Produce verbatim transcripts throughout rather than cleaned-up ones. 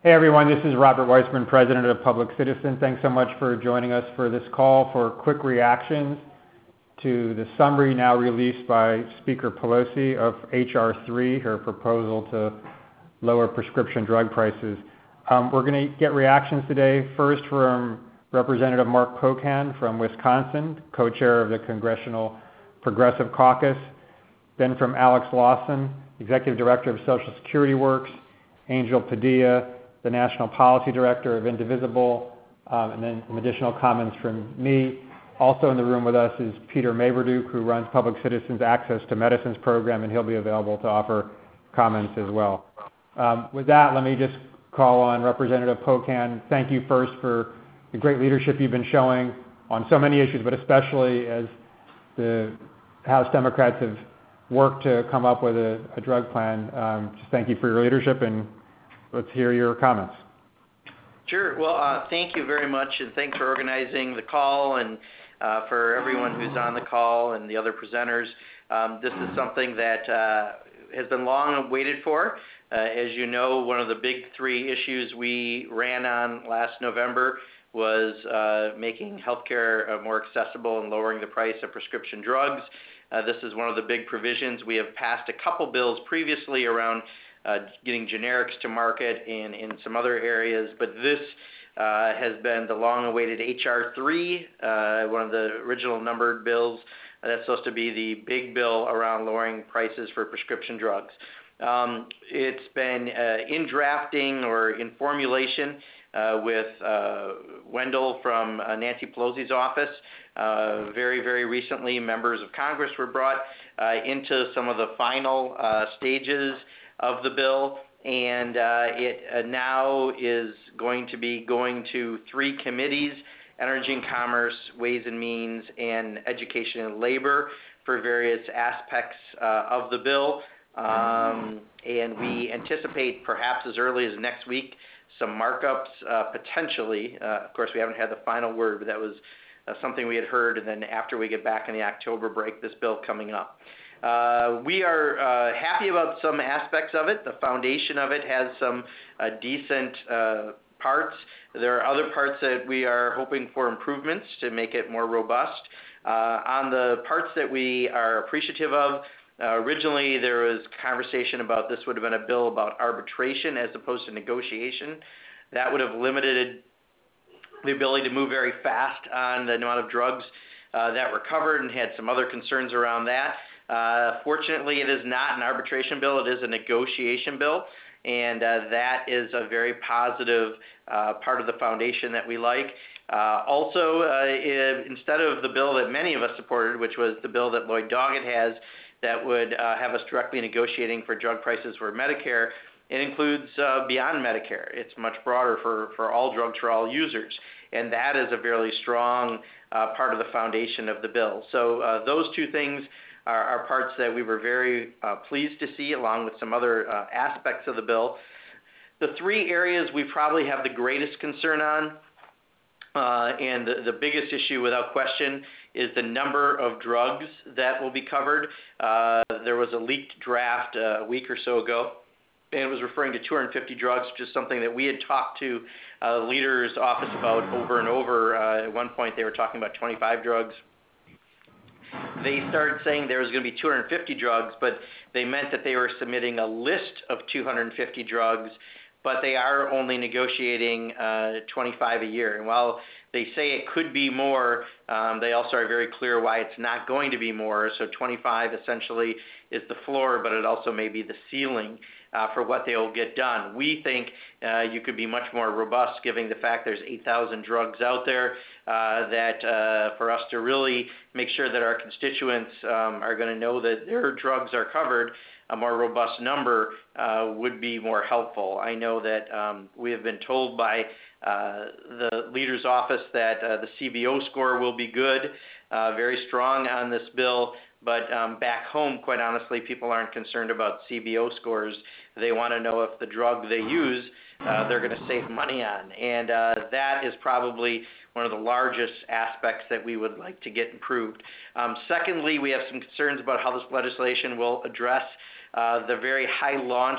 Hey everyone, this is Robert Weissman, President of Public Citizen. Thanks so much for joining us for this call for quick reactions to the summary now released by Speaker Pelosi of H R three, her proposal to lower prescription drug prices. Um, we're going to get reactions today, first from Representative Mark Pocan from Wisconsin, co-chair of the Congressional Progressive Caucus, then from Alex Lawson, Executive Director of Social Security Works, Angel Padilla, the National Policy Director of Indivisible, um, and then some additional comments from me. Also in the room with us is Peter Maverduke, who runs Public Citizen's Access to Medicines program, and he'll be available to offer comments as well. Um, with that, let me just call on Representative Pocan. Thank you first for the great leadership you've been showing on so many issues, but especially as the House Democrats have worked to come up with a, a drug plan. Um, just thank you for your leadership, and let's hear your comments. Sure. Well, uh, thank you very much, and thanks for organizing the call and uh, for everyone who's on the call and the other presenters. Um, this is something that uh, has been long waited for. Uh, as you know, one of the big three issues we ran on last November was uh, making healthcare uh, more accessible and lowering the price of prescription drugs. Uh, this is one of the big provisions. We have passed a couple bills previously around uh, getting generics to market and in some other areas, but this uh, has been the long-awaited H R three, uh, one of the original numbered bills. Uh, that's supposed to be the big bill around lowering prices for prescription drugs. Um, it's been uh, in drafting or in formulation uh, with uh, Wendell from uh, Nancy Pelosi's office. Uh, very, very recently, members of Congress were brought uh, into some of the final uh, stages of the bill, and uh, it uh, now is going to be going to three committees: Energy and Commerce, Ways and Means, and Education and Labor, for various aspects uh, of the bill. Um, and we anticipate perhaps as early as next week some markups uh, potentially. Uh, of course, we haven't had the final word, but that was uh, something we had heard, and then after we get back in the October break, this bill coming up. Uh, we are uh, happy about some aspects of it. The foundation of it has some uh, decent uh, parts. There are other parts that we are hoping for improvements to make it more robust. Uh, on the parts that we are appreciative of, Uh, originally, there was conversation about this would have been a bill about arbitration as opposed to negotiation. That would have limited the ability to move very fast on the amount of drugs uh, that were covered, and had some other concerns around that. Uh, fortunately, it is not an arbitration bill. It is a negotiation bill, and uh, that is a very positive uh, part of the foundation that we like. Uh, also, uh, if, instead of the bill that many of us supported, which was the bill that Lloyd Doggett has, that would uh, have us directly negotiating for drug prices for Medicare, it includes uh, beyond Medicare. It's much broader for, for all drugs for all users, and that is a very strong uh, part of the foundation of the bill. So uh, those two things are, are parts that we were very uh, pleased to see, along with some other uh, aspects of the bill. The three areas we probably have the greatest concern on, uh, and the, the biggest issue without question, is the number of drugs that will be covered. Uh, there was a leaked draft uh, a week or so ago, and it was referring to two hundred fifty drugs, which is something that we had talked to uh, the leader's office about over and over. Uh, at one point, they were talking about twenty-five drugs. They started saying there was going to be two hundred fifty drugs, but they meant that they were submitting a list of two hundred fifty drugs, but they are only negotiating uh, twenty-five a year. And while they say it could be more, um, they also are very clear why it's not going to be more. So twenty-five essentially is the floor, but it also may be the ceiling uh, for what they will get done. We think uh, you could be much more robust, given the fact there's eight thousand drugs out there, uh, that uh, for us to really make sure that our constituents um, are going to know that their drugs are covered, a more robust number uh, would be more helpful. I know that um, we have been told by uh, the leader's office that uh, the C B O score will be good, uh, very strong on this bill, but um, back home, quite honestly, people aren't concerned about C B O scores. They want to know if the drug they use, uh, they're going to save money on, and uh, that is probably one of the largest aspects that we would like to get improved. Um, secondly, we have some concerns about how this legislation will address uh, the very high launch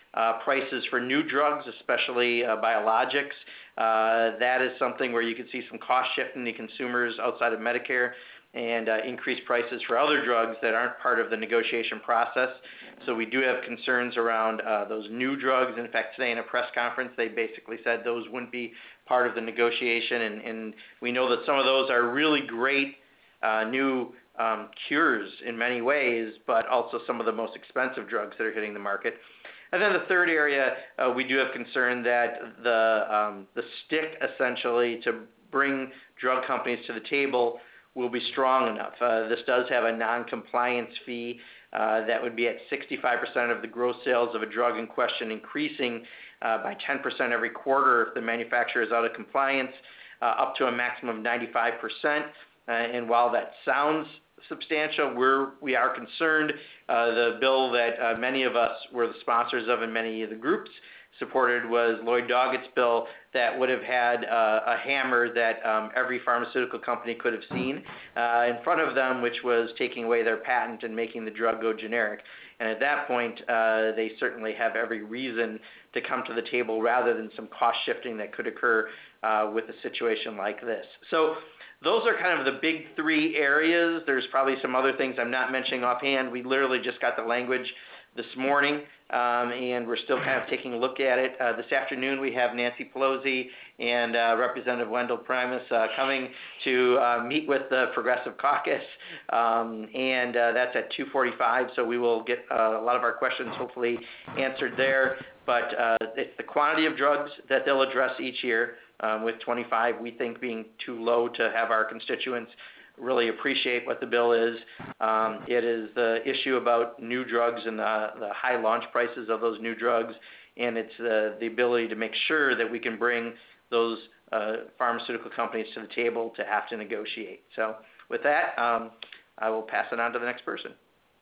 uh, prices for new drugs, especially uh, biologics. Uh, that is something where you can see some cost shifting to consumers outside of Medicare and uh, increased prices for other drugs that aren't part of the negotiation process. So we do have concerns around uh, those new drugs. In fact, today in a press conference, they basically said those wouldn't be part of the negotiation. And, and we know that some of those are really great uh, new um, cures in many ways, but also some of the most expensive drugs that are hitting the market. And then the third area, uh, we do have concern that the um, the stick essentially to bring drug companies to the table will be strong enough. Uh, this does have a non-compliance fee uh, that would be at sixty-five percent of the gross sales of a drug in question, increasing uh, by ten percent every quarter if the manufacturer is out of compliance, uh, up to a maximum of ninety-five percent. Uh, and while that sounds substantial, we're, we are concerned. Uh, the bill that uh, many of us were the sponsors of and many of the groups supported was Lloyd Doggett's bill that would have had uh, a hammer that um, every pharmaceutical company could have seen uh, in front of them, which was taking away their patent and making the drug go generic. And at that point, uh, they certainly have every reason to come to the table rather than some cost shifting that could occur uh, with a situation like this. So those are kind of the big three areas. There's probably some other things I'm not mentioning offhand. We literally just got the language this morning, um, and we're still kind of taking a look at it. Uh, this afternoon we have Nancy Pelosi and uh, Representative Wendell Primus uh, coming to uh, meet with the Progressive Caucus, um, and uh, that's at two forty-five, so we will get uh, a lot of our questions hopefully answered there. But uh, it's the quantity of drugs that they'll address each year, um, with twenty-five we think being too low to have our constituents really appreciate what the bill is. Um, it is the issue about new drugs and the, the high launch prices of those new drugs, and it's the, the ability to make sure that we can bring those uh, pharmaceutical companies to the table to have to negotiate. So with that, um, I will pass it on to the next person.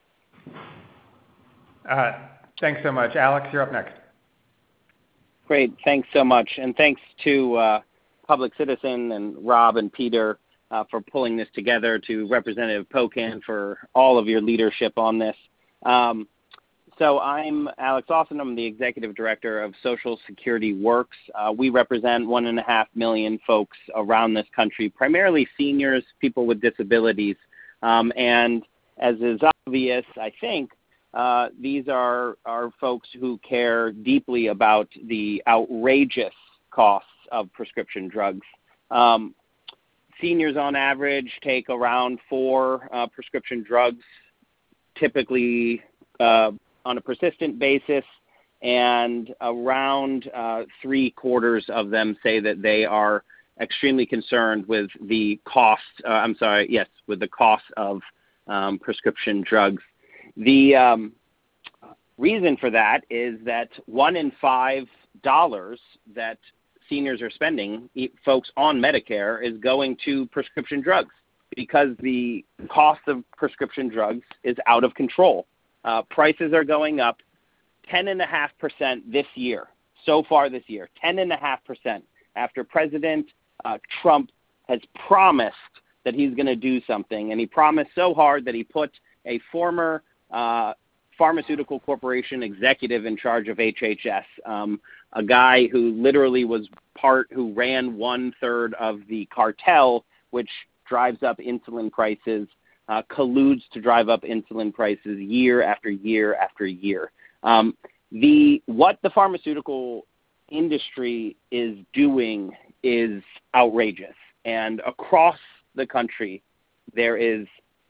Uh, thanks so much. Alex, you're up next. Great. Thanks so much. And thanks to uh, Public Citizen and Rob and Peter Uh, for pulling this together, to Representative Pocan for all of your leadership on this. Um, so I'm Alex Austin. I'm the Executive Director of Social Security Works. Uh, we represent one and a half million folks around this country, primarily seniors, people with disabilities. Um, and as is obvious, I think, uh, these are, are folks who care deeply about the outrageous costs of prescription drugs. Um, Seniors on average take around four uh, prescription drugs, typically uh, on a persistent basis, and around uh, three quarters of them say that they are extremely concerned with the cost, uh, I'm sorry, yes, with the cost of um, prescription drugs. The um, reason for that is that one in five dollars that seniors are spending, folks on Medicare, is going to prescription drugs because the cost of prescription drugs is out of control. Uh, prices are going up ten point five percent this year, so far this year, ten point five percent after President uh, Trump has promised that he's going to do something. And he promised so hard that he put a former uh, pharmaceutical corporation executive in charge of H H S, um, a guy who literally was part, who ran one third of the cartel, which drives up insulin prices, uh, colludes to drive up insulin prices year after year after year. Um, the what the pharmaceutical industry is doing is outrageous, and across the country there is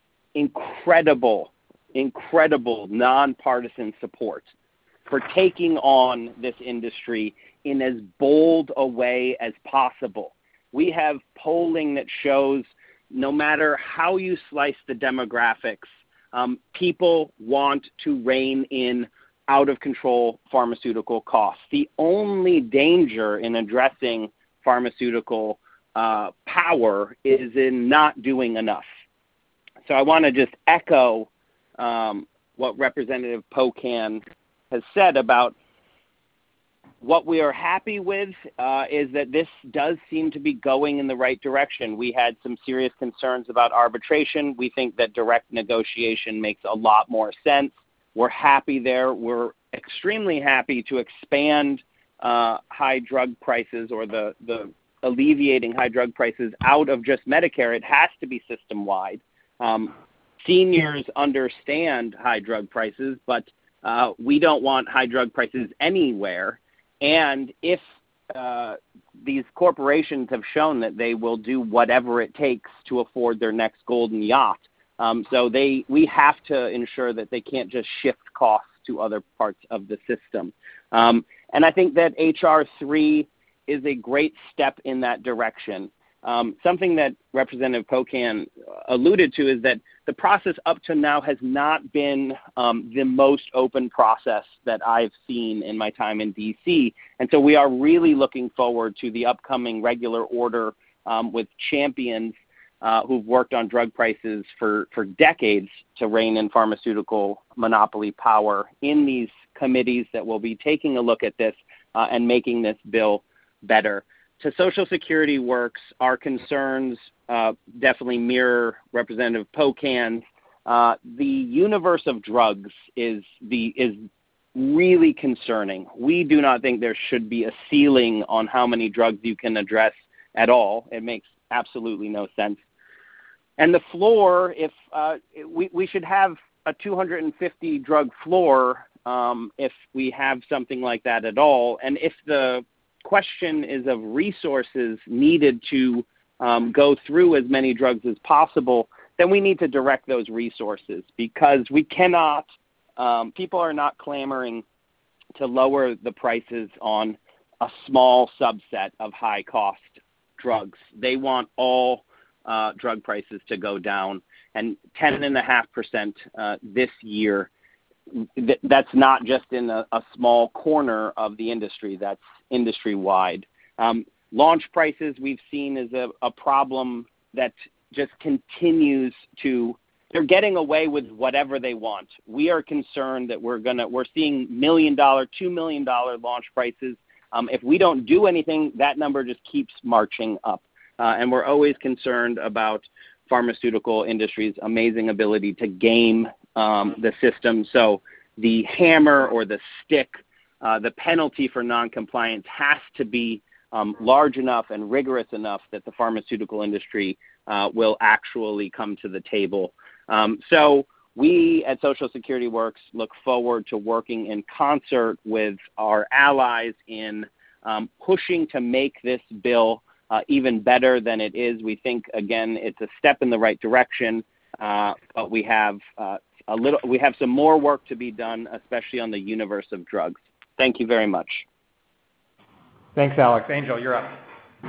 incredible, incredible nonpartisan support for taking on this industry in as bold a way as possible. We have polling that shows no matter how you slice the demographics, um, people want to rein in out-of-control pharmaceutical costs. The only danger in addressing pharmaceutical uh, power is in not doing enough. So I want to just echo um, what Representative Pocan has said about what we are happy with uh, is that this does seem to be going in the right direction. We had some serious concerns about arbitration. We think that direct negotiation makes a lot more sense. we're happy there. We're extremely happy to expand uh, high drug prices or the, the alleviating high drug prices out of just Medicare. It has to be system-wide. Um, seniors understand high drug prices, but uh, we don't want high drug prices anywhere. And if uh, these corporations have shown that they will do whatever it takes to afford their next golden yacht, um, so they we have to ensure that they can't just shift costs to other parts of the system. Um, and I think that H R three is a great step in that direction. Um, something that Representative Pocan alluded to is that the process up to now has not been um, the most open process that I've seen in my time in D C. And so we are really looking forward to the upcoming regular order um, with champions uh, who've worked on drug prices for, for decades to rein in pharmaceutical monopoly power in these committees that will be taking a look at this uh, and making this bill better. To Social Security Works, our concerns uh, definitely mirror Representative Pocan's. Uh, the universe of drugs is the is really concerning. We do not think there should be a ceiling on how many drugs you can address at all. It makes absolutely no sense. And the floor, if uh, we we should have a two hundred fifty drug floor um, if we have something like that at all, and if the question is of resources needed to um, go through as many drugs as possible, then we need to direct those resources, because we cannot, um, people are not clamoring to lower the prices on a small subset of high cost drugs. They want all uh, drug prices to go down, and ten point five percent uh, this year. That's not just in a, a small corner of the industry, that's industry-wide. Um, launch prices we've seen is a, a problem that just continues to, they're getting away with whatever they want. We are concerned that we're gonna, we're seeing million dollar, two million dollar launch prices. Um, if we don't do anything, that number just keeps marching up. Uh, and we're always concerned about pharmaceutical industry's amazing ability to game um, the system. So the hammer or the stick, uh, the penalty for noncompliance has to be um, large enough and rigorous enough that the pharmaceutical industry uh, will actually come to the table. Um, so we at Social Security Works look forward to working in concert with our allies in um, pushing to make this bill Uh, even better than it is. We think, again, it's a step in the right direction, uh, but we have uh, a little. We have some more work to be done, especially on the universe of drugs. Thank you very much. Thanks, Alex. Angel, you're up.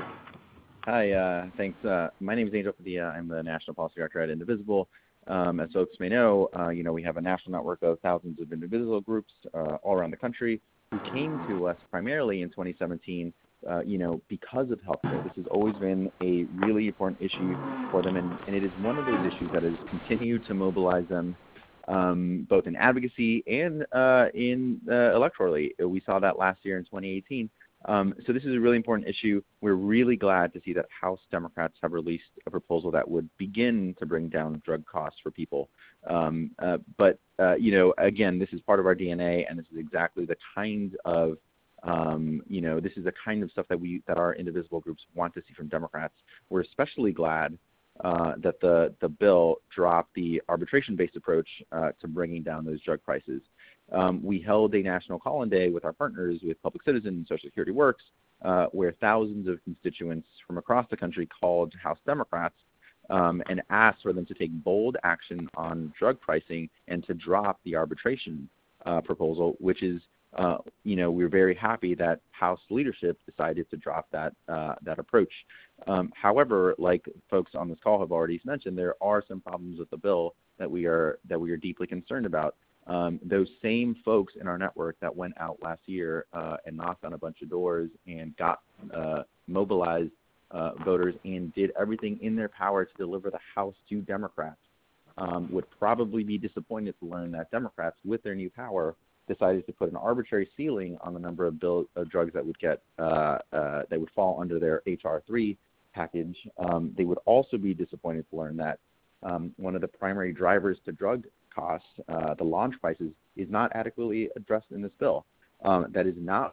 Hi, uh, thanks. Uh, my name is Angel Padilla. I'm the National Policy Director at Indivisible. Um, as folks may know, uh, you know, we have a national network of thousands of Indivisible groups uh, all around the country who came to us primarily in twenty seventeen. Uh, you know, because of healthcare. This has always been a really important issue for them, and, and it is one of those issues that has continued to mobilize them um, both in advocacy and uh, in uh, electorally. We saw that last year in twenty eighteen. Um, so this is a really important issue. We're really glad to see that House Democrats have released a proposal that would begin to bring down drug costs for people. Um, uh, but, uh, you know, again, this is part of our D N A, and this is exactly the kind of Um, you know, this is the kind of stuff that we that our Indivisible groups want to see from Democrats. We're especially glad uh, that the the bill dropped the arbitration-based approach uh, to bringing down those drug prices. Um, we held a national call-in day with our partners, with Public Citizen and Social Security Works, uh, where thousands of constituents from across the country called House Democrats um, and asked for them to take bold action on drug pricing and to drop the arbitration uh, proposal, which is Uh, you know, we're very happy that House leadership decided to drop that uh, that approach. Um, however, like folks on this call have already mentioned, there are some problems with the bill that we are that we are deeply concerned about. Um, those same folks in our network that went out last year uh, and knocked on a bunch of doors and got uh, mobilized uh, voters and did everything in their power to deliver the House to Democrats um, would probably be disappointed to learn that Democrats, with their new power, decided to put an arbitrary ceiling on the number of, bill, of drugs that would get uh, uh, that would fall under their H R three package. Um, they would also be disappointed to learn that um, one of the primary drivers to drug costs, uh, the launch prices, is not adequately addressed in this bill. Um, that is not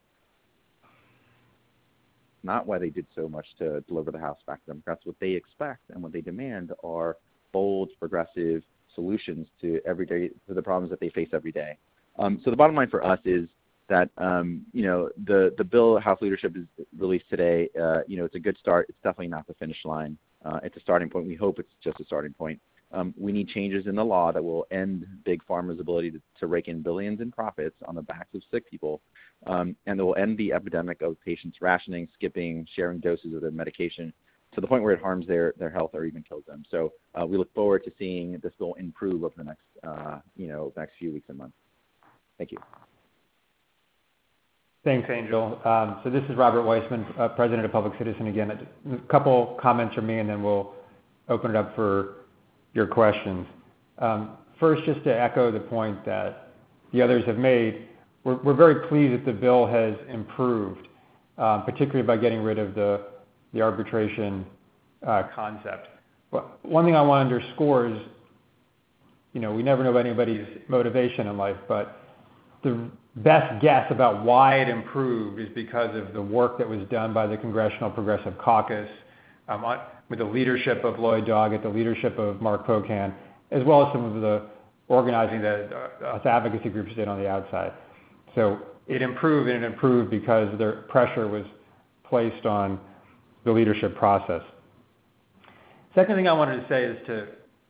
not why they did so much to deliver the House back to Democrats. What they expect and what they demand are bold, progressive solutions to everyday to the problems that they face every day. Um, so the bottom line for us is that um, you know the the bill House leadership is released today. Uh, you know, it's a good start. It's definitely not the finish line. Uh, it's a starting point. We hope it's just a starting point. Um, we need changes in the law that will end Big Pharma's ability to, to rake in billions in profits on the backs of sick people, um, and that will end the epidemic of patients rationing, skipping, sharing doses of their medication to the point where it harms their, their health or even kills them. So uh, we look forward to seeing this bill improve over the next, uh, you know, next few weeks and months. Thank you. Thanks, Angel. Um, so this is Robert Weissman, uh, President of Public Citizen again. A couple comments from me, and then we'll open it up for your questions. Um, first, just to echo the point that the others have made, we're, we're very pleased that the bill has improved, um, particularly by getting rid of the, the arbitration uh, concept. But one thing I want to underscore is, you know, we never know anybody's motivation in life, but the best guess about why it improved is because of the work that was done by the Congressional Progressive Caucus, um, on, with the leadership of Lloyd Doggett, the leadership of Mark Pocan, as well as some of the organizing that uh, us advocacy groups did on the outside. So it improved, and it improved because the pressure was placed on the leadership process. Second thing I wanted to say is to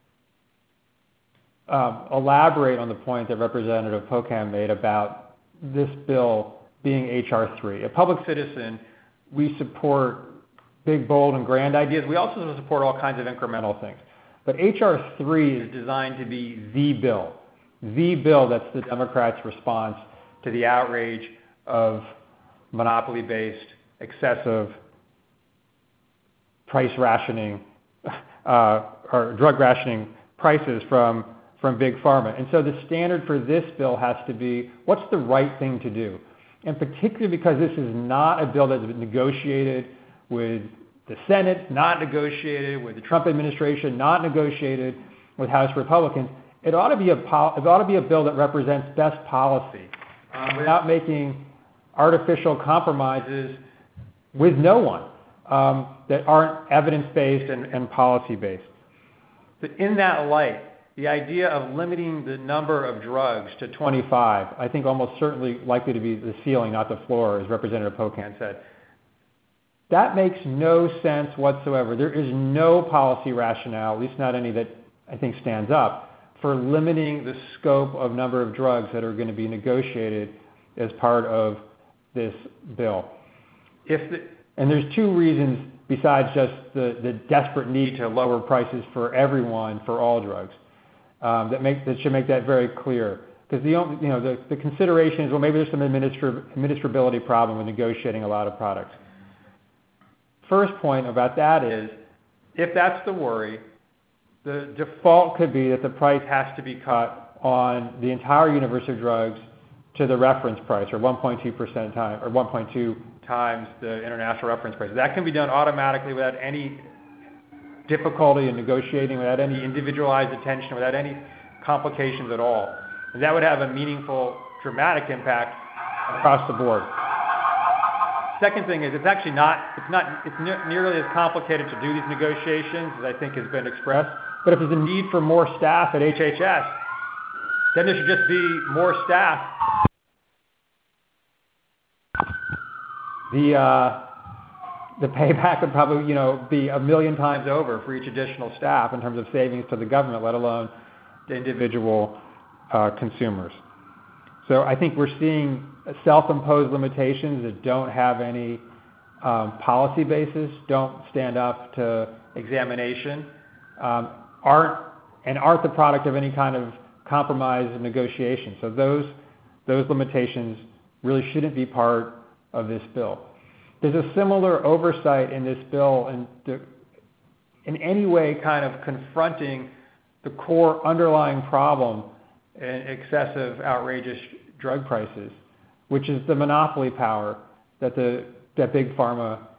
um, elaborate on the point that Representative Pocan made about this bill being H R three. At Public Citizen, we support big, bold, and grand ideas. We also support all kinds of incremental things. But H R three is designed to be the bill, the bill that's the Democrats' response to the outrage of monopoly-based, excessive price rationing, uh, or drug rationing prices from, from Big Pharma. And so the standard for this bill has to be, what's the right thing to do? And particularly because this is not a bill that's been negotiated with the Senate, not negotiated with the Trump administration, not negotiated with House Republicans, it ought to be a, it ought to be a bill that represents best policy um, without making artificial compromises with no one um, that aren't evidence-based and, and policy-based. But in that light, the idea of limiting the number of drugs to twenty-five, I think almost certainly likely to be the ceiling, not the floor, as Representative Pocan said. That makes no sense whatsoever. There is no policy rationale, at least not any that I think stands up, for limiting the scope of number of drugs that are going to be negotiated as part of this bill. If the, and there's two reasons besides just the, the desperate need to lower prices for everyone for all drugs um, that make that should make that very clear. Because the only, you know the, the consideration is, well, maybe there's some administra- administrability problem with negotiating a lot of products. First point about that is, if that's the worry, the default could be that the price has to be cut on the entire universe of drugs to the reference price, or one point two percent time, or one point two times the international reference price. That can be done automatically without any difficulty in negotiating, without any individualized attention, without any complications at all. And that would have a meaningful, dramatic impact across the board. Second thing is, it's actually not, it's not, it's ne- nearly as complicated to do these negotiations as I think has been expressed. But if there's a need for more staff at H H S, then there should just be more staff. The uh, the payback would probably, you know, be a million times over for each additional staff in terms of savings to the government, let alone the individual uh, consumers. So I think we're seeing self-imposed limitations that don't have any um, policy basis, don't stand up to examination, um, aren't and aren't the product of any kind of compromise and negotiation. So those those limitations really shouldn't be part of this bill. There's a similar oversight in this bill in, the, in any way kind of confronting the core underlying problem in excessive, outrageous drug prices, which is the monopoly power that the that Big Pharma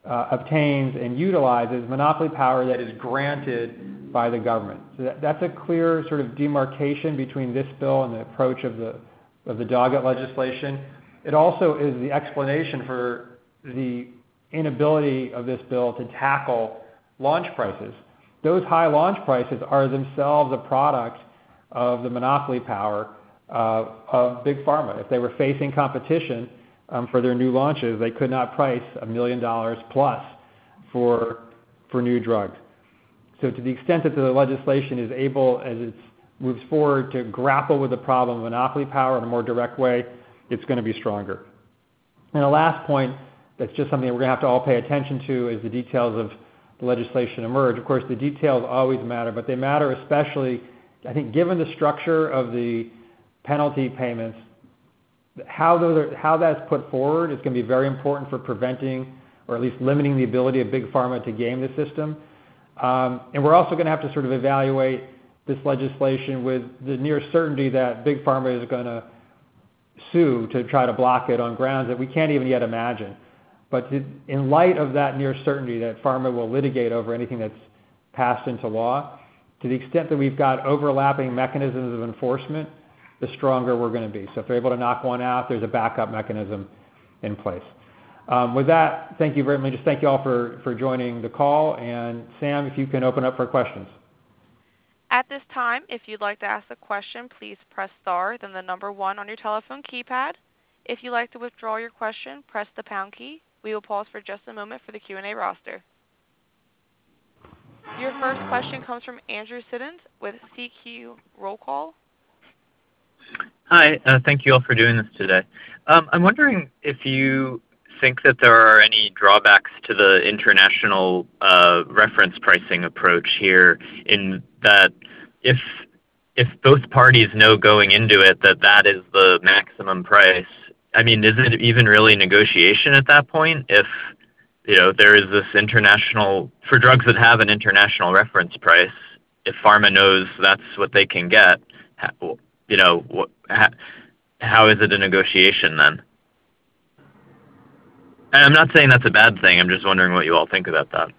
uh, obtains and utilizes monopoly power that is granted by the government. So that, that's a clear sort of demarcation between this bill and the approach of the of the Doggett legislation. It also is the explanation for the inability of this bill to tackle launch prices. Those high launch prices are themselves a product of the monopoly power uh, of Big Pharma. If they were facing competition um, for their new launches, they could not price a million dollars plus for for new drugs. So to the extent that the legislation is able, as it moves forward, to grapple with the problem of monopoly power in a more direct way, it's going to be stronger. And the last point that's just something that we're going to have to all pay attention to is the details of the legislation emerge. Of course, the details always matter, but they matter especially, I think, given the structure of the penalty payments, how, those are, how that's put forward is going to be very important for preventing or at least limiting the ability of Big Pharma to game the system. Um, and we're also going to have to sort of evaluate this legislation with the near certainty that Big Pharma is going to sue to try to block it on grounds that we can't even yet imagine. But to, in light of that near certainty that Pharma will litigate over anything that's passed into law, to the extent that we've got overlapping mechanisms of enforcement, the stronger we're going to be. So if they're able to knock one out, there's a backup mechanism in place. Um, with that, thank you very much. Just thank you all for, for joining the call. And Sam, if you can open up for questions. At this time, if you'd like to ask a question, please press star, then the number one on your telephone keypad. If you'd like to withdraw your question, press the pound key. We will pause for just a moment for the Q and A roster. Your first question comes from Andrew Siddons with C Q Roll Call. Hi, uh, thank you all for doing this today. Um, I'm wondering if you think that there are any drawbacks to the international uh, reference pricing approach here, in that if if both parties know going into it that that is the maximum price, I mean, is it even really negotiation at that point? If, you know, there is this international, for drugs that have an international reference price, if Pharma knows that's what they can get, you know, how, how is it a negotiation then? And I'm not saying that's a bad thing. I'm just wondering what you all think about that.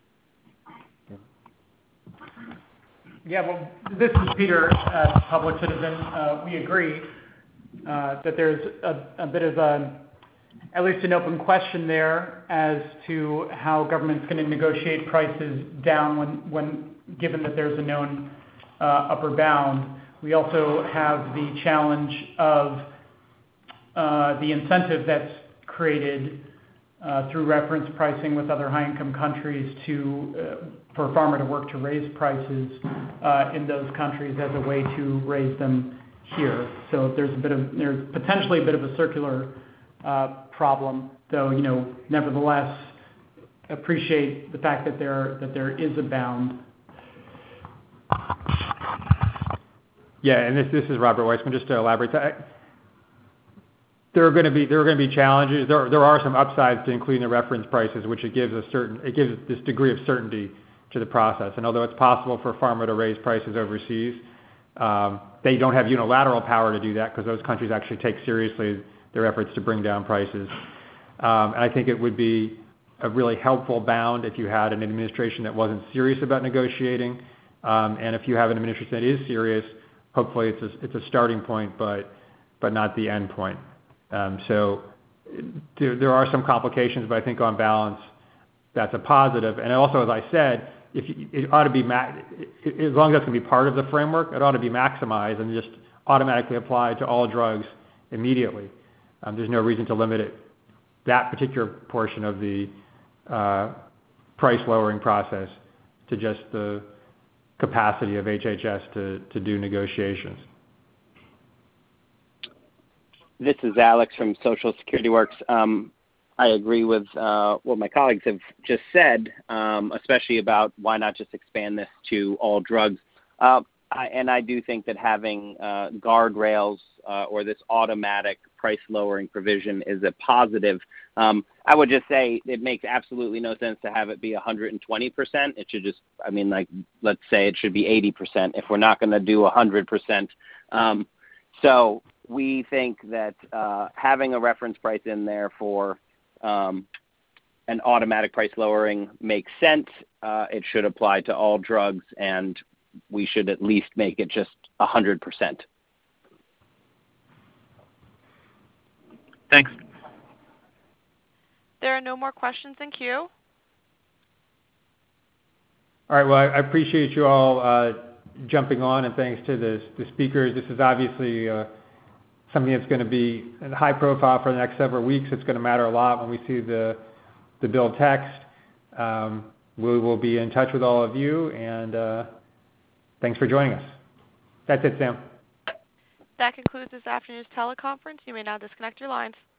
Yeah, well, this is Peter, uh, Public Citizen. Uh, we agree uh, that there's a, a bit of a, at least an open question there as to how government's going to negotiate prices down when, when given that there's a known uh, upper bound. We also have the challenge of uh, the incentive that's created uh, through reference pricing with other high-income countries to uh, for Pharma to work to raise prices uh, in those countries as a way to raise them here. So there's a bit of there's potentially a bit of a circular uh, problem, though, you know, nevertheless appreciate the fact that there that there is a bound. Yeah, and this this is Robert Weissman. Just to elaborate, I, there are going to be there are going to be challenges. There there are some upsides to including the reference prices, which it gives a certain it gives this degree of certainty to the process. And although it's possible for Pharma to raise prices overseas, um, they don't have unilateral power to do that because those countries actually take seriously their efforts to bring down prices. Um, and I think it would be a really helpful bound if you had an administration that wasn't serious about negotiating, um, and if you have an administration that is serious, hopefully it's a, it's a starting point, but but not the end point. Um, so there, there are some complications, but I think on balance, that's a positive. And also, as I said, if you, it ought to be ma- as long as that's going to be part of the framework, it ought to be maximized and just automatically applied to all drugs immediately. Um, there's no reason to limit it, that particular portion of the uh, price lowering process to just the capacity of H H S to, to do negotiations. This is Alex from Social Security Works. Um, I agree with uh, what my colleagues have just said, um, especially about why not just expand this to all drugs. Uh, I, and I do think that having uh, guardrails uh, or this automatic price lowering provision is a positive. Um, I would just say it makes absolutely no sense to have it be one hundred twenty percent. It should just, I mean, like, let's say it should be eighty percent if we're not going to do one hundred percent. Um, so we think that uh, having a reference price in there for um, an automatic price lowering makes sense. Uh, it should apply to all drugs, and we should at least make it just one hundred percent. Thanks. There are no more questions in queue. All right. Well, I I appreciate you all uh, jumping on, and thanks to the, the speakers. This is obviously uh, something that's going to be high profile for the next several weeks. It's going to matter a lot when we see the, the bill text. Um, we will be in touch with all of you, and uh, thanks for joining us. That's it, Sam. That concludes this afternoon's teleconference. You may now disconnect your lines.